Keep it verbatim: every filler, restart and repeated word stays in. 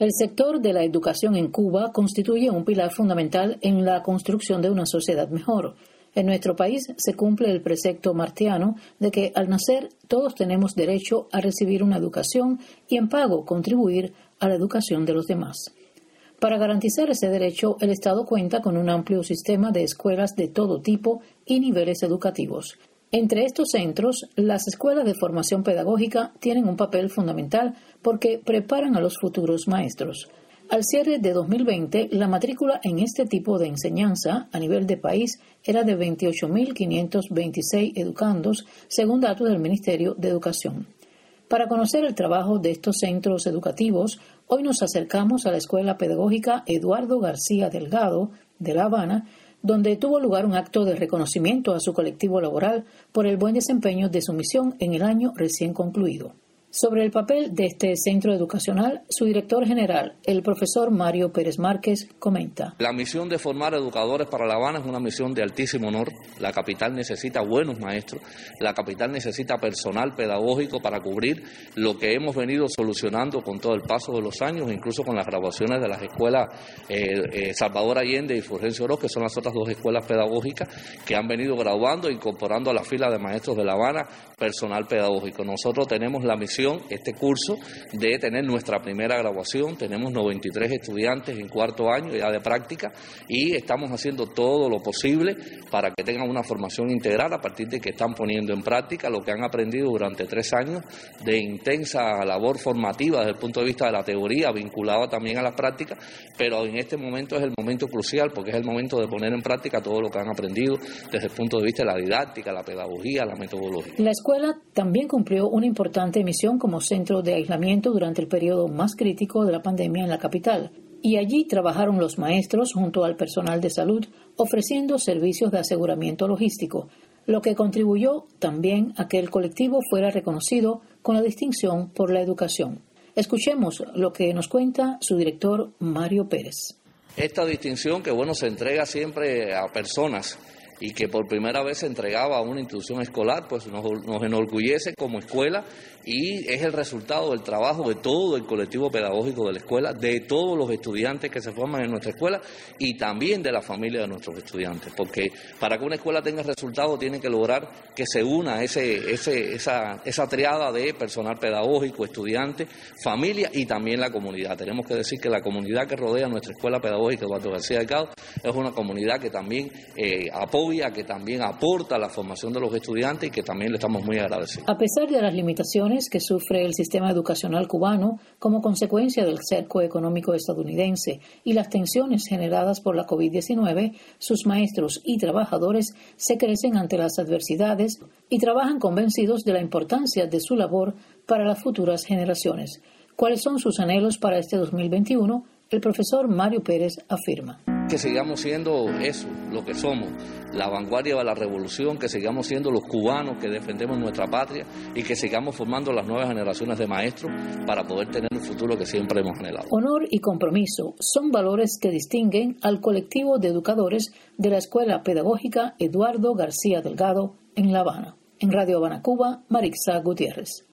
El sector de la educación en Cuba constituye un pilar fundamental en la construcción de una sociedad mejor. En nuestro país se cumple el precepto martiano de que al nacer todos tenemos derecho a recibir una educación y en pago contribuir a la educación de los demás. Para garantizar ese derecho, el Estado cuenta con un amplio sistema de escuelas de todo tipo y niveles educativos. Entre estos centros, las escuelas de formación pedagógica tienen un papel fundamental porque preparan a los futuros maestros. Al cierre de dos mil veinte, la matrícula en este tipo de enseñanza a nivel de país era de veintiocho mil quinientos veintiséis educandos, según datos del Ministerio de Educación. Para conocer el trabajo de estos centros educativos, hoy nos acercamos a la Escuela Pedagógica Eduardo García Delgado de La Habana, donde tuvo lugar un acto de reconocimiento a su colectivo laboral por el buen desempeño de su misión en el año recién concluido. Sobre el papel de este centro educacional, su director general, el profesor Mario Pérez Márquez, comenta. La misión de formar educadores para La Habana es una misión de altísimo honor. La capital necesita buenos maestros, la capital necesita personal pedagógico para cubrir lo que hemos venido solucionando con todo el paso de los años, incluso con las graduaciones de las escuelas eh, eh, Salvador Allende y Fulgencio Oroz, que son las otras dos escuelas pedagógicas que han venido graduando e incorporando a la fila de maestros de La Habana personal pedagógico. Nosotros tenemos la misión este curso de tener nuestra primera graduación, tenemos noventa y tres estudiantes en cuarto año ya de práctica y estamos haciendo todo lo posible para que tengan una formación integral a partir de que están poniendo en práctica lo que han aprendido durante tres años de intensa labor formativa desde el punto de vista de la teoría, vinculada también a las prácticas, pero en este momento es el momento crucial porque es el momento de poner en práctica todo lo que han aprendido desde el punto de vista de la didáctica, la pedagogía, la metodología. La escuela también cumplió una importante misión como centro de aislamiento durante el periodo más crítico de la pandemia en la capital. Y allí trabajaron los maestros junto al personal de salud ofreciendo servicios de aseguramiento logístico, lo que contribuyó también a que el colectivo fuera reconocido con la distinción por la educación. Escuchemos lo que nos cuenta su director Mario Pérez. Esta distinción que bueno se entrega siempre a personas y que por primera vez se entregaba a una institución escolar, pues nos, nos enorgullece como escuela y es el resultado del trabajo de todo el colectivo pedagógico de la escuela, de todos los estudiantes que se forman en nuestra escuela y también de la familia de nuestros estudiantes, porque para que una escuela tenga resultados tiene que lograr que se una ese, ese, esa, esa triada de personal pedagógico, estudiantes, familia y también la comunidad. Tenemos que decir que la comunidad que rodea nuestra escuela pedagógica Eduardo García Delgado es una comunidad que también eh, apoya, que también aporta a la formación de los estudiantes y que también le estamos muy agradecidos. A pesar de las limitaciones que sufre el sistema educacional cubano como consecuencia del cerco económico estadounidense y las tensiones generadas por la COVID diecinueve, sus maestros y trabajadores se crecen ante las adversidades y trabajan convencidos de la importancia de su labor para las futuras generaciones. ¿Cuáles son sus anhelos para este dos mil veintiuno? El profesor Mario Pérez afirma. Que sigamos siendo eso, lo que somos, la vanguardia de la revolución, que sigamos siendo los cubanos que defendemos nuestra patria y que sigamos formando las nuevas generaciones de maestros para poder tener el futuro que siempre hemos anhelado. Honor y compromiso son valores que distinguen al colectivo de educadores de la Escuela Pedagógica Eduardo García Delgado en La Habana. En Radio Habana, Cuba, Marixa Gutiérrez.